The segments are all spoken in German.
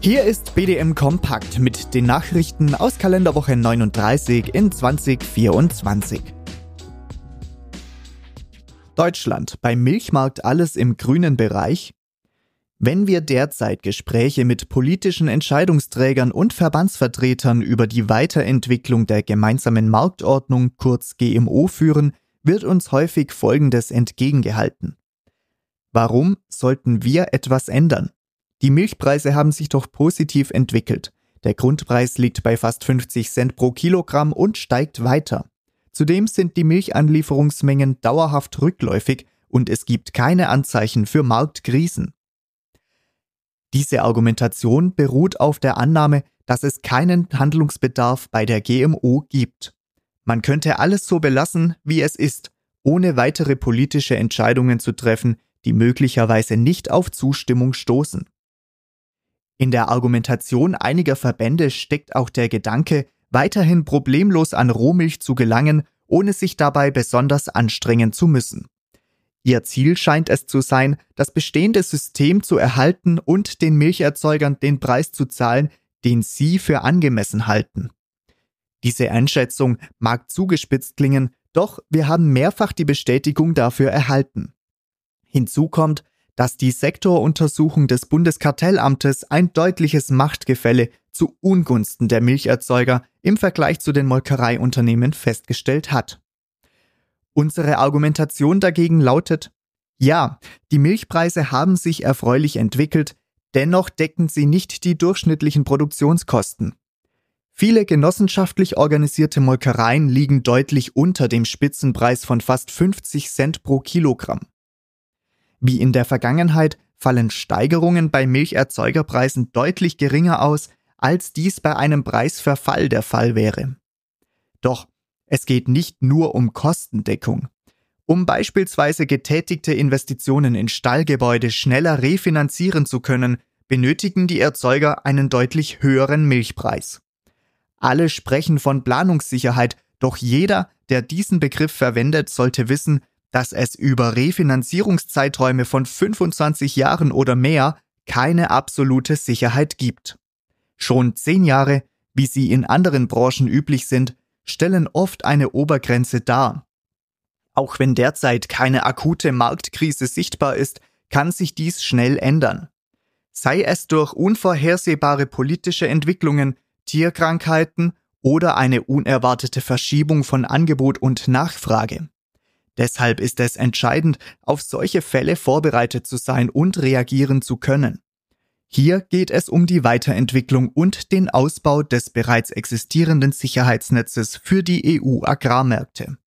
Hier ist BDM Kompakt mit den Nachrichten aus Kalenderwoche 39 in 2024. Deutschland, beim Milchmarkt alles im grünen Bereich? Wenn wir derzeit Gespräche mit politischen Entscheidungsträgern und Verbandsvertretern über die Weiterentwicklung der gemeinsamen Marktordnung, kurz GMO, führen, wird uns häufig Folgendes entgegengehalten. Warum sollten wir etwas ändern? Die Milchpreise haben sich doch positiv entwickelt. Der Grundpreis liegt bei fast 50 Cent pro Kilogramm und steigt weiter. Zudem sind die Milchanlieferungsmengen dauerhaft rückläufig und es gibt keine Anzeichen für Marktkrisen. Diese Argumentation beruht auf der Annahme, dass es keinen Handlungsbedarf bei der GMO gibt. Man könnte alles so belassen, wie es ist, ohne weitere politische Entscheidungen zu treffen, die möglicherweise nicht auf Zustimmung stoßen. In der Argumentation einiger Verbände steckt auch der Gedanke, weiterhin problemlos an Rohmilch zu gelangen, ohne sich dabei besonders anstrengen zu müssen. Ihr Ziel scheint es zu sein, das bestehende System zu erhalten und den Milcherzeugern den Preis zu zahlen, den sie für angemessen halten. Diese Einschätzung mag zugespitzt klingen, doch wir haben mehrfach die Bestätigung dafür erhalten. Hinzu kommt, dass die Sektoruntersuchung des Bundeskartellamtes ein deutliches Machtgefälle zu Ungunsten der Milcherzeuger im Vergleich zu den Molkereiunternehmen festgestellt hat. Unsere Argumentation dagegen lautet: Ja, die Milchpreise haben sich erfreulich entwickelt, dennoch decken sie nicht die durchschnittlichen Produktionskosten. Viele genossenschaftlich organisierte Molkereien liegen deutlich unter dem Spitzenpreis von fast 50 Cent pro Kilogramm. Wie in der Vergangenheit fallen Steigerungen bei Milcherzeugerpreisen deutlich geringer aus, als dies bei einem Preisverfall der Fall wäre. Doch es geht nicht nur um Kostendeckung. Um beispielsweise getätigte Investitionen in Stallgebäude schneller refinanzieren zu können, benötigen die Erzeuger einen deutlich höheren Milchpreis. Alle sprechen von Planungssicherheit, doch jeder, der diesen Begriff verwendet, sollte wissen, dass es über Refinanzierungszeiträume von 25 Jahren oder mehr keine absolute Sicherheit gibt. Schon 10 Jahre, wie sie in anderen Branchen üblich sind, stellen oft eine Obergrenze dar. Auch wenn derzeit keine akute Marktkrise sichtbar ist, kann sich dies schnell ändern. Sei es durch unvorhersehbare politische Entwicklungen, Tierkrankheiten oder eine unerwartete Verschiebung von Angebot und Nachfrage. Deshalb ist es entscheidend, auf solche Fälle vorbereitet zu sein und reagieren zu können. Hier geht es um die Weiterentwicklung und den Ausbau des bereits existierenden Sicherheitsnetzes für die EU-Agrarmärkte.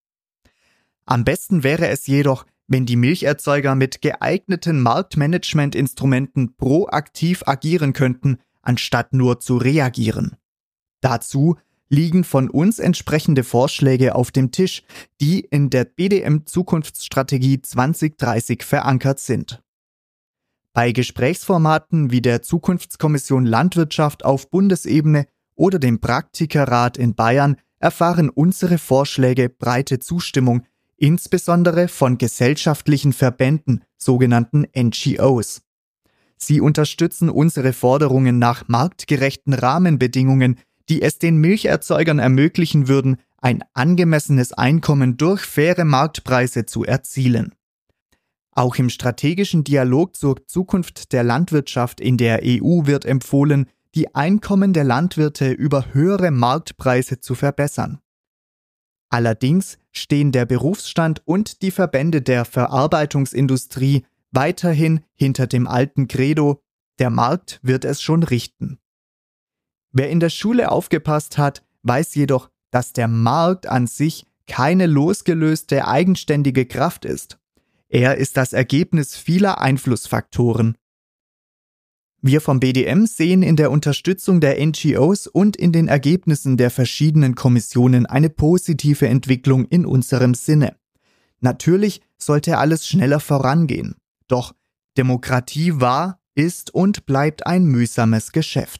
Am besten wäre es jedoch, wenn die Milcherzeuger mit geeigneten Marktmanagementinstrumenten proaktiv agieren könnten, anstatt nur zu reagieren. Dazu liegen von uns entsprechende Vorschläge auf dem Tisch, die in der BDM Zukunftsstrategie 2030 verankert sind. Bei Gesprächsformaten wie der Zukunftskommission Landwirtschaft auf Bundesebene oder dem Praktikerrat in Bayern erfahren unsere Vorschläge breite Zustimmung, insbesondere von gesellschaftlichen Verbänden, sogenannten NGOs. Sie unterstützen unsere Forderungen nach marktgerechten Rahmenbedingungen, die es den Milcherzeugern ermöglichen würden, ein angemessenes Einkommen durch faire Marktpreise zu erzielen. Auch im strategischen Dialog zur Zukunft der Landwirtschaft in der EU wird empfohlen, die Einkommen der Landwirte über höhere Marktpreise zu verbessern. Allerdings stehen der Berufsstand und die Verbände der Verarbeitungsindustrie weiterhin hinter dem alten Credo: Der Markt wird es schon richten. Wer in der Schule aufgepasst hat, weiß jedoch, dass der Markt an sich keine losgelöste, eigenständige Kraft ist. Er ist das Ergebnis vieler Einflussfaktoren. Wir vom BDM sehen in der Unterstützung der NGOs und in den Ergebnissen der verschiedenen Kommissionen eine positive Entwicklung in unserem Sinne. Natürlich sollte alles schneller vorangehen. Doch Demokratie war, ist und bleibt ein mühsames Geschäft.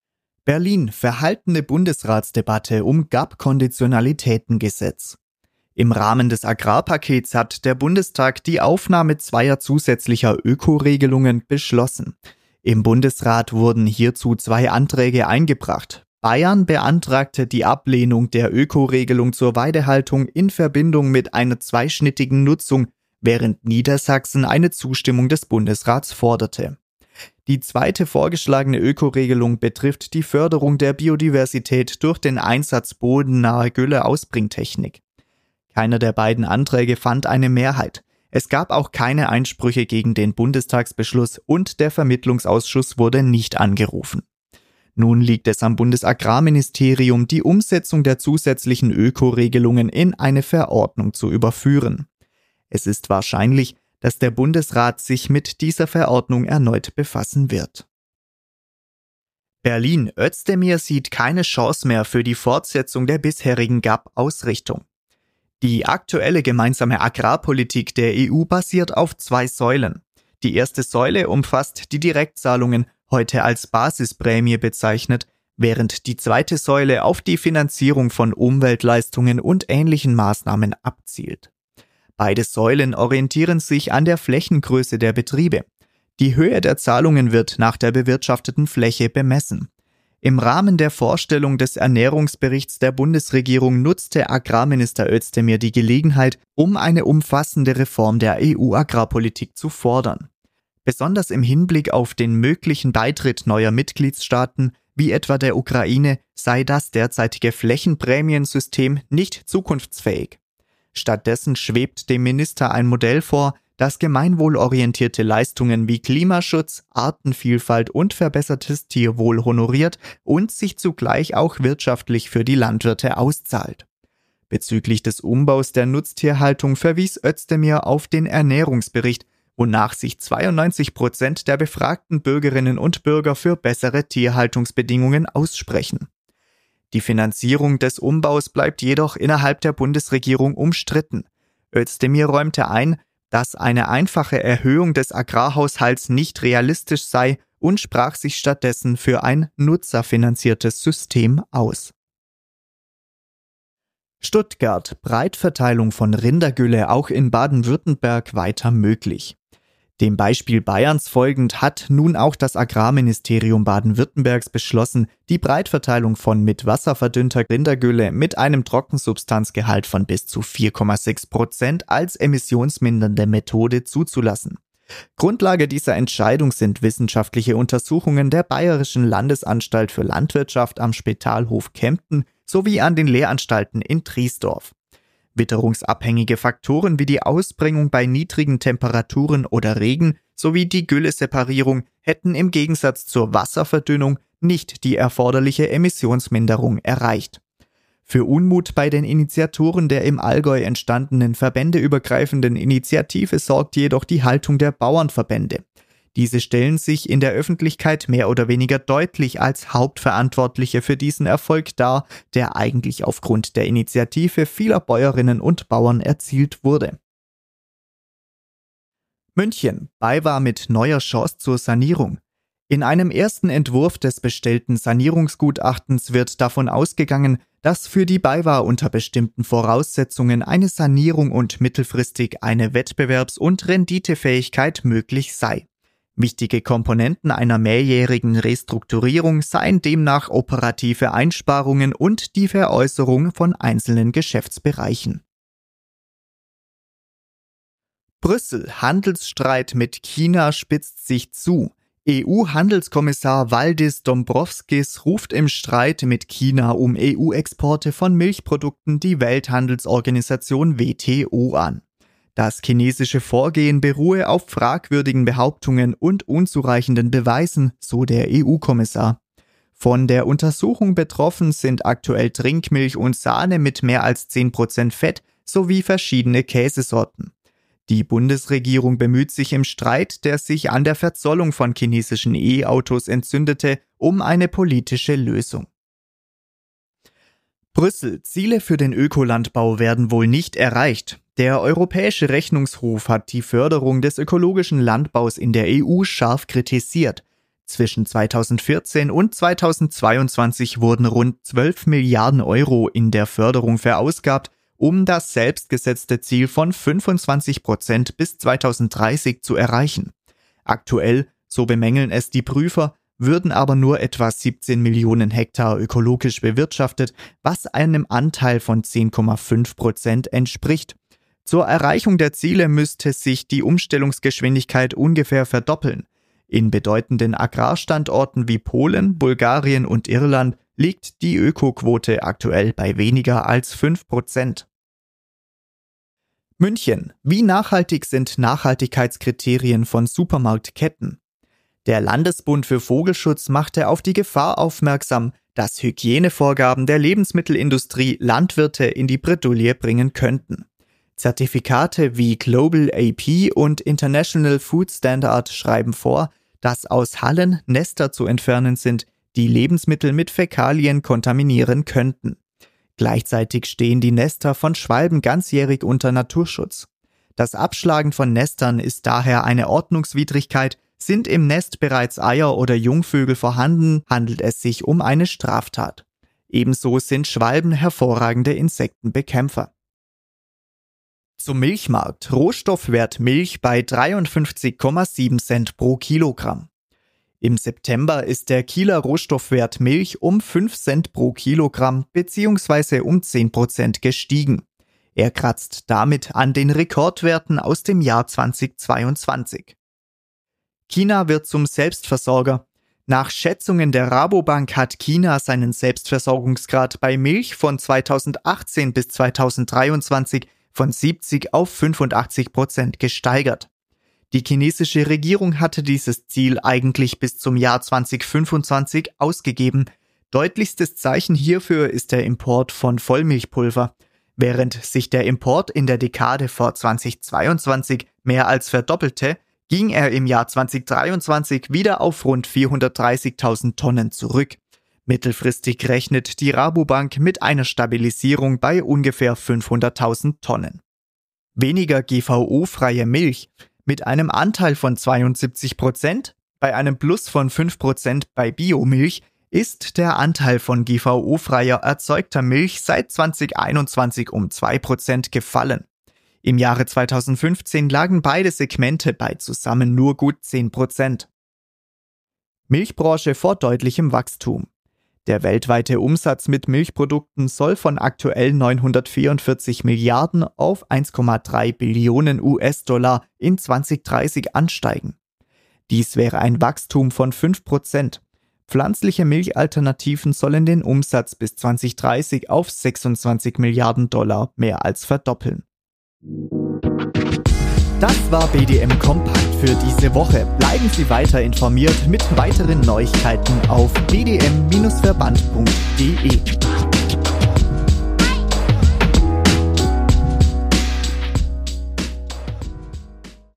Berlin: verhaltene Bundesratsdebatte um GAP-Konditionalitätengesetz. Im Rahmen des Agrarpakets hat der Bundestag die Aufnahme 2 zusätzlicher Ökoregelungen beschlossen. Im Bundesrat wurden hierzu 2 Anträge eingebracht. Bayern beantragte die Ablehnung der Ökoregelung zur Weidehaltung in Verbindung mit einer zweischnittigen Nutzung, während Niedersachsen eine Zustimmung des Bundesrats forderte. Die zweite vorgeschlagene Ökoregelung betrifft die Förderung der Biodiversität durch den Einsatz bodennaher Gülle-Ausbringtechnik. Keiner der beiden Anträge fand eine Mehrheit. Es gab auch keine Einsprüche gegen den Bundestagsbeschluss und der Vermittlungsausschuss wurde nicht angerufen. Nun liegt es am Bundesagrarministerium, die Umsetzung der zusätzlichen Ökoregelungen in eine Verordnung zu überführen. Es ist wahrscheinlich, dass der Bundesrat sich mit dieser Verordnung erneut befassen wird. Berlin: Özdemir sieht keine Chance mehr für die Fortsetzung der bisherigen GAP-Ausrichtung. Die aktuelle gemeinsame Agrarpolitik der EU basiert auf 2 Säulen. Die erste Säule umfasst die Direktzahlungen, heute als Basisprämie bezeichnet, während die zweite Säule auf die Finanzierung von Umweltleistungen und ähnlichen Maßnahmen abzielt. Beide Säulen orientieren sich an der Flächengröße der Betriebe. Die Höhe der Zahlungen wird nach der bewirtschafteten Fläche bemessen. Im Rahmen der Vorstellung des Ernährungsberichts der Bundesregierung nutzte Agrarminister Özdemir die Gelegenheit, um eine umfassende Reform der EU-Agrarpolitik zu fordern. Besonders im Hinblick auf den möglichen Beitritt neuer Mitgliedstaaten, wie etwa der Ukraine, sei das derzeitige Flächenprämiensystem nicht zukunftsfähig. Stattdessen schwebt dem Minister ein Modell vor, das gemeinwohlorientierte Leistungen wie Klimaschutz, Artenvielfalt und verbessertes Tierwohl honoriert und sich zugleich auch wirtschaftlich für die Landwirte auszahlt. Bezüglich des Umbaus der Nutztierhaltung verwies Özdemir auf den Ernährungsbericht, wonach sich 92% der befragten Bürgerinnen und Bürger für bessere Tierhaltungsbedingungen aussprechen. Die Finanzierung des Umbaus bleibt jedoch innerhalb der Bundesregierung umstritten. Özdemir räumte ein, dass eine einfache Erhöhung des Agrarhaushalts nicht realistisch sei und sprach sich stattdessen für ein nutzerfinanziertes System aus. Stuttgart: Breitverteilung von Rindergülle auch in Baden-Württemberg weiter möglich. Dem Beispiel Bayerns folgend hat nun auch das Agrarministerium Baden-Württembergs beschlossen, die Breitverteilung von mit Wasser verdünnter Rindergülle mit einem Trockensubstanzgehalt von bis zu 4,6% als emissionsmindernde Methode zuzulassen. Grundlage dieser Entscheidung sind wissenschaftliche Untersuchungen der Bayerischen Landesanstalt für Landwirtschaft am Spitalhof Kempten sowie an den Lehranstalten in Triesdorf. Witterungsabhängige Faktoren wie die Ausbringung bei niedrigen Temperaturen oder Regen sowie die Gülleseparierung hätten im Gegensatz zur Wasserverdünnung nicht die erforderliche Emissionsminderung erreicht. Für Unmut bei den Initiatoren der im Allgäu entstandenen verbändeübergreifenden Initiative sorgt jedoch die Haltung der Bauernverbände. Diese stellen sich in der Öffentlichkeit mehr oder weniger deutlich als Hauptverantwortliche für diesen Erfolg dar, der eigentlich aufgrund der Initiative vieler Bäuerinnen und Bauern erzielt wurde. München: BayWa mit neuer Chance zur Sanierung. In einem ersten Entwurf des bestellten Sanierungsgutachtens wird davon ausgegangen, dass für die BayWa unter bestimmten Voraussetzungen eine Sanierung und mittelfristig eine Wettbewerbs- und Renditefähigkeit möglich sei. Wichtige Komponenten einer mehrjährigen Restrukturierung seien demnach operative Einsparungen und die Veräußerung von einzelnen Geschäftsbereichen. Brüssel: Handelsstreit mit China spitzt sich zu. EU-Handelskommissar Valdis Dombrovskis ruft im Streit mit China um EU-Exporte von Milchprodukten die Welthandelsorganisation WTO an. Das chinesische Vorgehen beruhe auf fragwürdigen Behauptungen und unzureichenden Beweisen, so der EU-Kommissar. Von der Untersuchung betroffen sind aktuell Trinkmilch und Sahne mit mehr als 10% Fett sowie verschiedene Käsesorten. Die Bundesregierung bemüht sich im Streit, der sich an der Verzollung von chinesischen E-Autos entzündete, um eine politische Lösung. Brüssel: Ziele für den Ökolandbau werden wohl nicht erreicht. Der Europäische Rechnungshof hat die Förderung des ökologischen Landbaus in der EU scharf kritisiert. Zwischen 2014 und 2022 wurden rund 12 Milliarden Euro in der Förderung verausgabt um das selbstgesetzte Ziel von 25% bis 2030 zu erreichen. Aktuell, so bemängeln es die Prüfer, würden aber nur etwa 17 Millionen Hektar ökologisch bewirtschaftet, was einem Anteil von 10,5% entspricht. Zur Erreichung der Ziele müsste sich die Umstellungsgeschwindigkeit ungefähr verdoppeln. In bedeutenden Agrarstandorten wie Polen, Bulgarien und Irland liegt die Ökoquote aktuell bei weniger als 5%. München. Wie nachhaltig sind Nachhaltigkeitskriterien von Supermarktketten? Der Landesbund für Vogelschutz machte auf die Gefahr aufmerksam, dass Hygienevorgaben der Lebensmittelindustrie Landwirte in die Bredouille bringen könnten. Zertifikate wie Global AP und International Food Standard schreiben vor, dass aus Hallen Nester zu entfernen sind, die Lebensmittel mit Fäkalien kontaminieren könnten. Gleichzeitig stehen die Nester von Schwalben ganzjährig unter Naturschutz. Das Abschlagen von Nestern ist daher eine Ordnungswidrigkeit. Sind im Nest bereits Eier oder Jungvögel vorhanden, handelt es sich um eine Straftat. Ebenso sind Schwalben hervorragende Insektenbekämpfer. Zum Milchmarkt. Rohstoffwert Milch bei 53,7 Cent pro Kilogramm. Im September ist der Kieler Rohstoffwert Milch um 5 Cent pro Kilogramm bzw. um 10% gestiegen. Er kratzt damit an den Rekordwerten aus dem Jahr 2022. China wird zum Selbstversorger. Nach Schätzungen der Rabobank hat China seinen Selbstversorgungsgrad bei Milch von 2018 bis 2023 von 70 auf 85% gesteigert. Die chinesische Regierung hatte dieses Ziel eigentlich bis zum Jahr 2025 ausgegeben. Deutlichstes Zeichen hierfür ist der Import von Vollmilchpulver. Während sich der Import in der Dekade vor 2022 mehr als verdoppelte, ging er im Jahr 2023 wieder auf rund 430.000 Tonnen zurück. Mittelfristig rechnet die Rabobank mit einer Stabilisierung bei ungefähr 500.000 Tonnen. Weniger GVO-freie Milch. Mit einem Anteil von 72%, bei einem Plus von 5% bei Biomilch, ist der Anteil von GVO-freier erzeugter Milch seit 2021 um 2% gefallen. Im Jahre 2015 lagen beide Segmente bei zusammen nur gut 10%. Milchbranche vor deutlichem Wachstum. Der weltweite Umsatz mit Milchprodukten soll von aktuell 944 Milliarden auf 1,3 Billionen US-Dollar in 2030 ansteigen. Dies wäre ein Wachstum von 5%. Pflanzliche Milchalternativen sollen den Umsatz bis 2030 auf 26 Milliarden Dollar mehr als verdoppeln. Das war BDM Kompakt für diese Woche. Bleiben Sie weiter informiert mit weiteren Neuigkeiten auf bdm-verband.de.